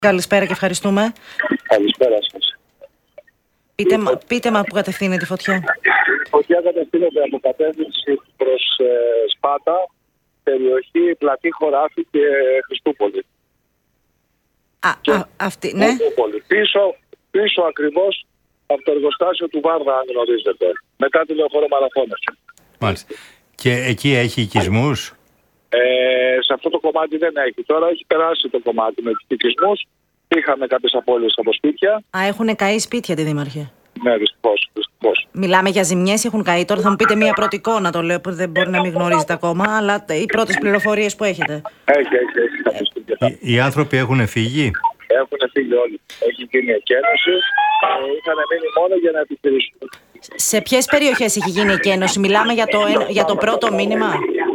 Καλησπέρα και ευχαριστούμε. Καλησπέρα σας. Πείτε μα που κατευθύνεται η φωτιά. Η φωτιά κατευθύνεται από κατεύθυνση προς Σπάτα, περιοχή Πλατή Χωράφη και Χριστούπολη. Αυτή, ναι. Πίσω ακριβώς από το εργοστάσιο του Βάρδα, αν γνωρίζετε. Μετά τη Λεωφόρο Μαραθώνας. Μάλιστα. Και εκεί έχει οικισμούς? Σε αυτό το κομμάτι δεν έχει. Τώρα έχει περάσει το κομμάτι με τους οικισμούς. Είχαμε κάποιες απώλειες από σπίτια. Έχουν καεί σπίτια, τη Δήμαρχε. Ναι, δυστυχώς. Μιλάμε για ζημιές, έχουν καεί. Τώρα θα μου πείτε μία πρώτη εικόνα, το λέω, που δεν μπορεί να μην γνωρίζετε ακόμα, αλλά οι πρώτες πληροφορίες που έχετε. Έχει κάποια σπίτια. Οι άνθρωποι έχουν φύγει? Έχουν φύγει όλοι. Έχει γίνει εκένωση. Είχαν μείνει μόνο για να επιχειρήσουν. Σε ποιες περιοχές έχει γίνει εκένωση? Μιλάμε για το πρώτο μήνυμα.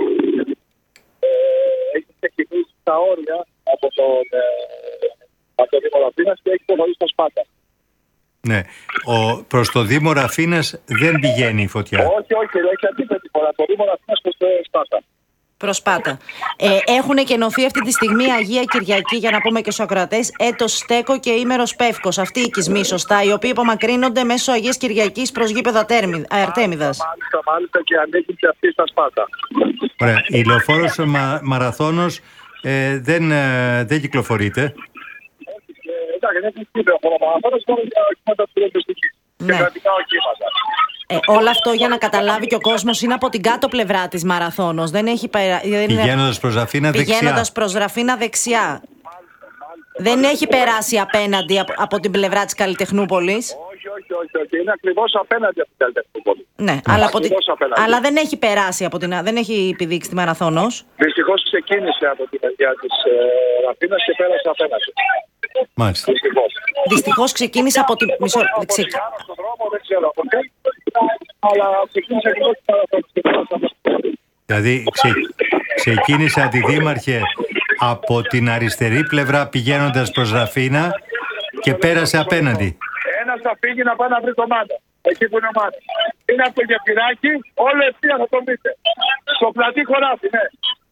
Έχει ξεκινήσει τα όρια από το Δήμο Ραφίνας και έχει προχωρήσει στα Σπάτα. Ναι. Προς το Δήμο Ραφίνας δεν πηγαίνει η φωτιά? Όχι, έχει αντίθετη φορά. Το Δήμο Ραφίνας προς Σπάτα. Προς Σπάτα. Έχουν εκενωθεί αυτή τη στιγμή Αγία Κυριακή, για να πούμε και στους ακροατές, Έτος Στέκο και Ήμερος Πεύκος. Αυτοί οι οικισμοί, σωστά, οι οποίοι απομακρύνονται μέσω Αγίας Κυριακής προς γήπεδο Αρτέμιδας. Μάλιστα, και ανήκουν και αυτοί στα Σπάτα. Ωραία. Η Λεωφόρος Μαραθώνος δεν κυκλοφορείται? Εντάξει, δεν έχει Λεωφόρο Μαραθώνος, μόνο για οχήματα τουριστικής και κρατικά οχήματα. Όλο αυτό, για να καταλάβει και ο κόσμος, είναι από την κάτω πλευρά της Μαραθώνος. Πηγαίνοντας προς Ραφίνα δεξιά. Πηγαίνοντας προς Ραφίνα δεξιά. Δεν έχει περάσει απέναντι από την πλευρά της Καλλιτεχνούπολης. Όχι. Είναι ακριβώς απέναντι από την Καλλιτεχνούπολη. Ναι, αλλά δεν έχει περάσει δεν έχει επιδείξει τη Μαραθώνος. Δυστυχώς ξεκίνησε από την μεριά της Ραφίνας και πέρασε απέναντι. Μάλιστα. Δυστυχώς ξεκίνησε από την... Στον δρόμο, δεν ξέρω από τι, αλλά ξεκίνησε ακριβώς την Μαραθώνη. Δηλαδή ξεκίνησε, Αντιδήμαρχε, από την αριστερή πλευρά πηγαίνοντας προς Ραφίνα και πέρασε απέναντι. Ένας θα φύγει να πάει να βρει τον Μάνα. Εκεί που είναι ο Μάνας. Είναι από το Γεφυράκι, όλο ευθεία θα το βρείτε. Στο Πλατή Χωράφη, ναι.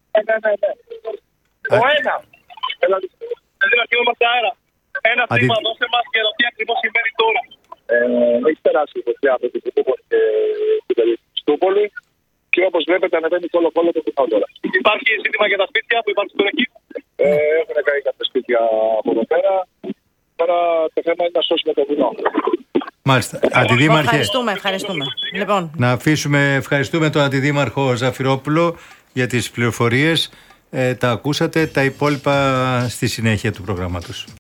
Ο ένας. Δηλαδή είμαστε αέρα. Ένα θύμα, δώσε μας και ρωτή ακριβώς συμβαίνει τώρα. Έχει περάσει η φωτιά από την Χριστούπολη και την περιοχή της Χριστούπολη και όπως βλέπετε ανεβαίνει κόλλο το κουτάω τώρα. Υπάρχει ζήτημα για τα σπίτια που υπάρχουν τώρα εκεί? Έχουν καεί κάποια σπίτια από εδώ πέρα. Τώρα το θέμα είναι να σώσουμε το βουνό. Μάλιστα. Αντιδήμαρχε, ευχαριστούμε. Λοιπόν. Ευχαριστούμε τον Αντιδήμαρχο Ζαφυρόπουλο για τις πληροφορίες. Τα ακούσατε, τα υπόλοιπα στη συνέχεια του προγράμματος.